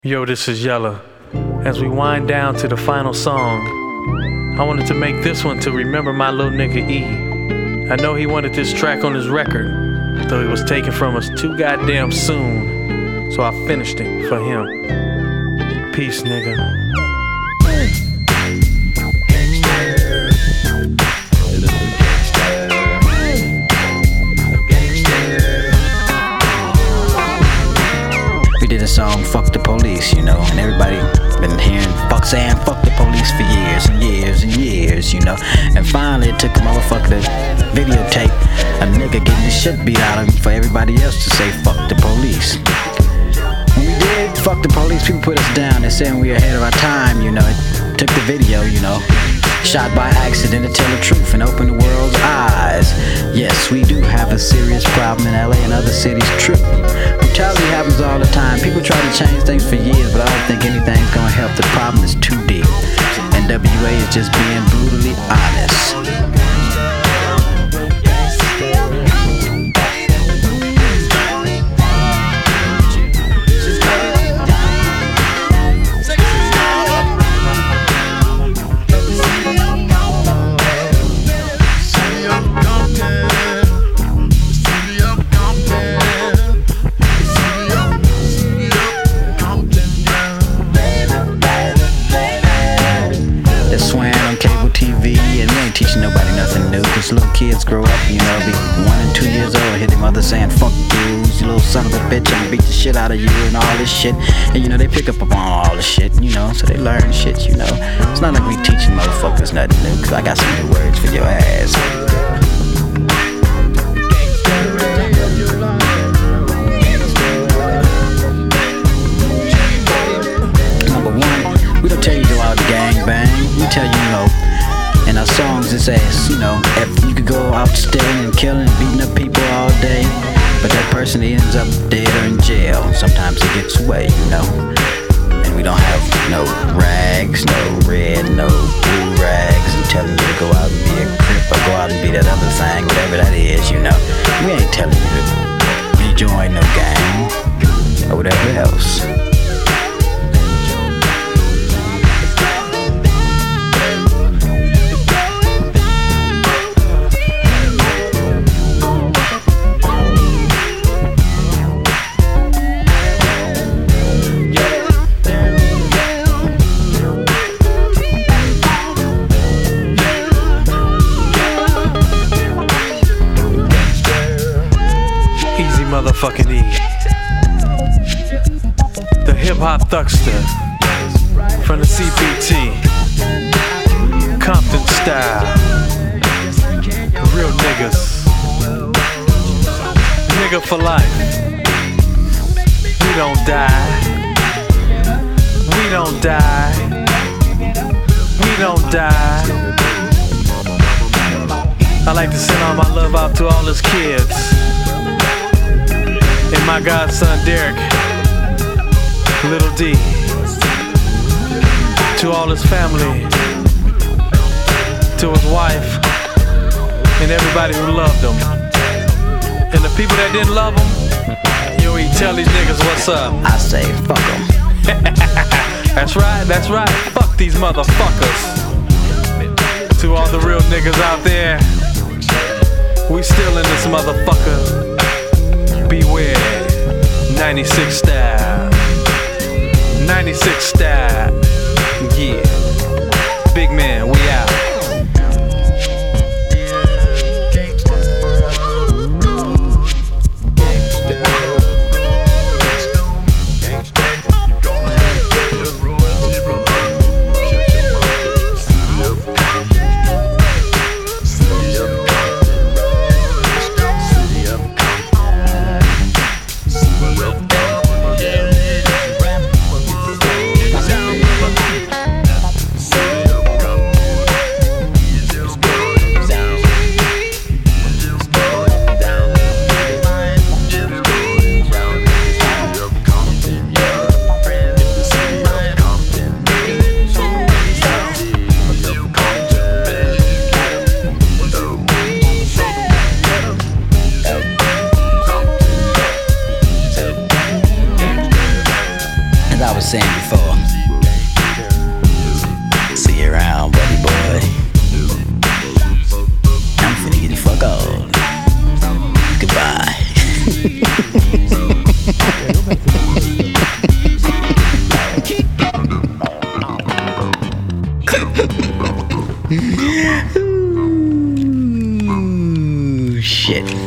Yo, this is Yella. As we wind down to the final song, I wanted to make this one to remember my little nigga E. I know he wanted this track on his record, though it was taken from us too goddamn soon, so I finished it for him. Peace, nigga. Did a song, Fuck the Police, you know, and everybody been hearing saying fuck the police for years and years and years, you know, and finally it took a motherfucker to videotape a nigga getting the shit beat out of him for everybody else to say fuck the police. When we did fuck the police, people put us down. They're saying we were ahead of our time, you know. It took the video, you know, shot by accident to tell the truth and open the world's eyes. Yes, we do have a serious problem in LA and other cities, true. Brutality happens all the time. People try to change things for years, but I don't think anything's gonna help. The problem is too deep. NWA is just being brutally honest. Teaching nobody nothing new, cause little kids grow up, you know, be 1 and 2 years old, hear their mother saying fuck you little son of a bitch, I'm gonna beat the shit out of you and all this shit, and you know, they pick up on all this shit, you know, so they learn shit, you know. It's not like we teaching motherfuckers nothing new, cause I got some new words for your ass. Number one, we don't tell you to go out and gang bang, we tell you, you know, in our songs it says, you know, if you could go out stealing and killing and beating up people all day, but that person ends up dead or in jail. Sometimes it gets away, you know. And we don't have no rags, no red, no blue rags, and telling you to go out and be a crip or go out and be that other thing, whatever that is, you know. We ain't telling you to rejoin no gang or whatever else. Motherfucking E. The hip-hop thuckster from the CPT, Compton style. Real niggas, nigga for life. We don't die. We don't die. We don't die. I like to send all my love out to all his kids. And my godson Derek, Little D, to all his family, to his wife, and everybody who loved him. And the people that didn't love him, yo, he tell these niggas what's up. I say fuck them. That's right, fuck these motherfuckers. To all the real niggas out there, we still in this motherfucker. Beware, 96 style, 96 style, yeah, big man, we out. saying before. See you around, buddy boy. I'm finna get the fuck on. Goodbye. Ooh, shit.